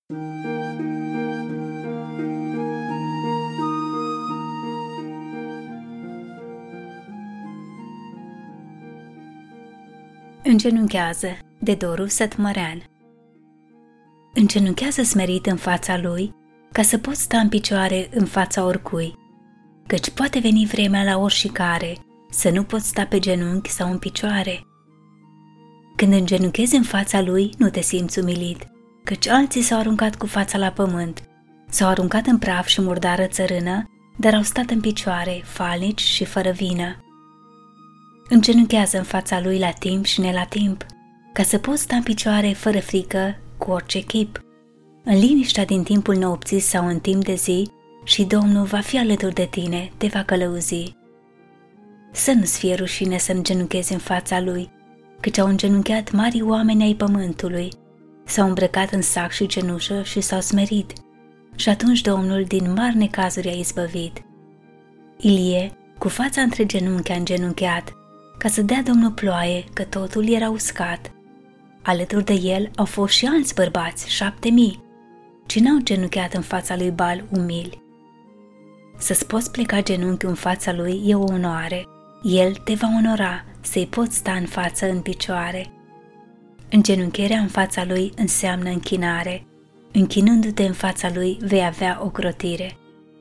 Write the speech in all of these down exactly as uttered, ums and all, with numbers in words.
Îngenunchează, de Doru Sătmărean. Îngenunchează smerit în fața lui, ca să poți sta în picioare în fața oricui, căci poate veni vremea la oricare să nu poți sta pe genunchi sau în picioare. Când îngenunchezi în fața lui, nu te simți umilit, căci alții s-au aruncat cu fața la pământ, s-au aruncat în praf și murdară țărână, dar au stat în picioare, falnici și fără vină. Îngenunchează în fața lui la timp și ne la timp, ca să poți sta în picioare fără frică, cu orice chip, în liniștea din timpul nopții sau în timp de zi, și Domnul va fi alături de tine, te va călăuzi. Să nu-ți fie rușine să îngenunchezi în fața lui, căci au îngenunchiat mari oameni ai pământului, s-au îmbrăcat în sac și cenușă și s-au smerit, și atunci Domnul din mari necazuri a izbăvit. Ilie, cu fața între genunchi, a îngenunchiat, ca să dea Domnul ploaie, că totul era uscat. Alături de el au fost și alți bărbați, șapte mii, ci n-au genunchiat în fața lui Baal umili. Să-ți poți pleca genunchiul în fața lui e o onoare, el te va onora să-i poți sta în față în picioare. Îngenuncherea în fața lui înseamnă închinare, închinându-te în fața lui vei avea ocrotire.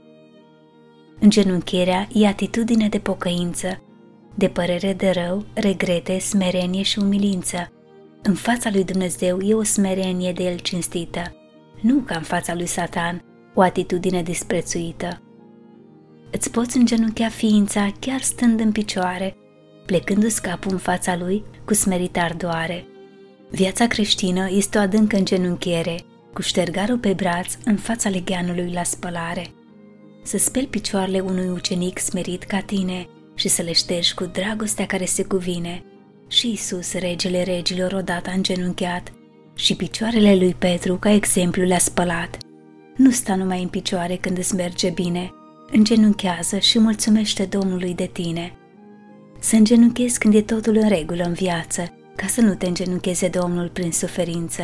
Îngenuncherea e atitudine de pocăință, de părere de rău, regrete, smerenie și umilință. În fața lui Dumnezeu e o smerenie de el cinstită, nu ca în fața lui Satan, o atitudine disprețuită. Îți poți îngenunchea ființa chiar stând în picioare, plecându-ți capul în fața lui cu smerită ardoare. Viața creștină este o adâncă îngenunchiere, cu ștergarul pe braț în fața legheanului la spălare. Să speli picioarele unui ucenic smerit ca tine și să le ștergi cu dragostea care se cuvine. Și Iisus, regele regilor, odată a îngenunchiat și picioarele lui Petru ca exemplu le-a spălat. Nu sta numai în picioare când îți merge bine, îngenunchează și mulțumește Domnului de tine. Să îngenunchezi când e totul în regulă în viață, ca să nu te îngenuncheze Domnul prin suferință.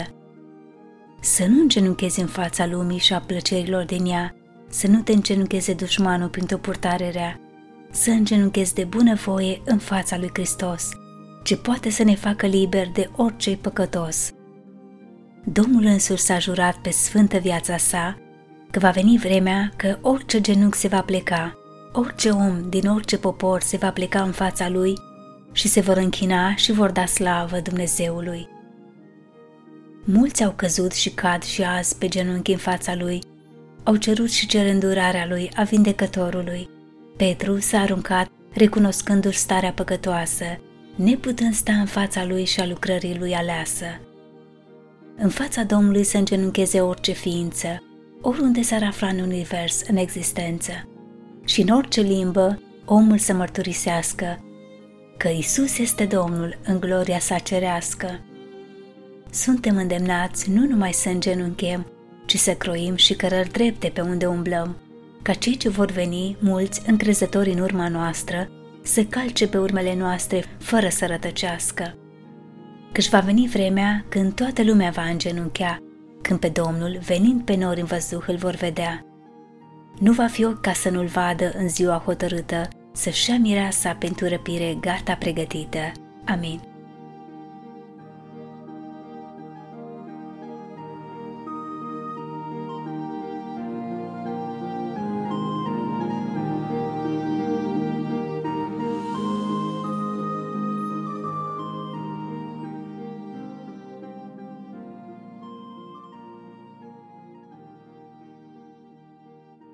Să nu îngenunchezi în fața lumii și a plăcerilor din ea, să nu te îngenuncheze dușmanul printr-o purtare rea, să îngenunchezi de bunăvoie în fața lui Hristos, ce poate să ne facă liberi de orice păcătos. Domnul însuși s-a jurat pe sfântă viața sa că va veni vremea că orice genunchi se va pleca, orice om din orice popor se va pleca în fața lui și se vor închina și vor da slavă Dumnezeului. Mulți au căzut și cad și azi pe genunchi în fața lui, au cerut și cer îndurarea lui a vindecătorului. Petru s-a aruncat recunoscându-și starea păcătoasă, neputând sta în fața lui și a lucrării lui aleasă. În fața Domnului să îngenuncheze orice ființă, oriunde s-ar afla în univers, în existență, și în orice limbă omul să mărturisească că Iisus este Domnul în gloria sa cerească. Suntem îndemnați nu numai să îngenunchem, ci să croim și cărări drepte pe unde umblăm, ca cei ce vor veni, mulți încrezători în urma noastră, să calce pe urmele noastre fără să rătăcească. Căci va veni vremea când toată lumea va îngenunchea, când pe Domnul, venind pe nori în văzduh, îl vor vedea. Nu va fi ochi ca să nu-l vadă în ziua hotărâtă, să-și ia mireasa pentru răpire gata pregătită. Amin.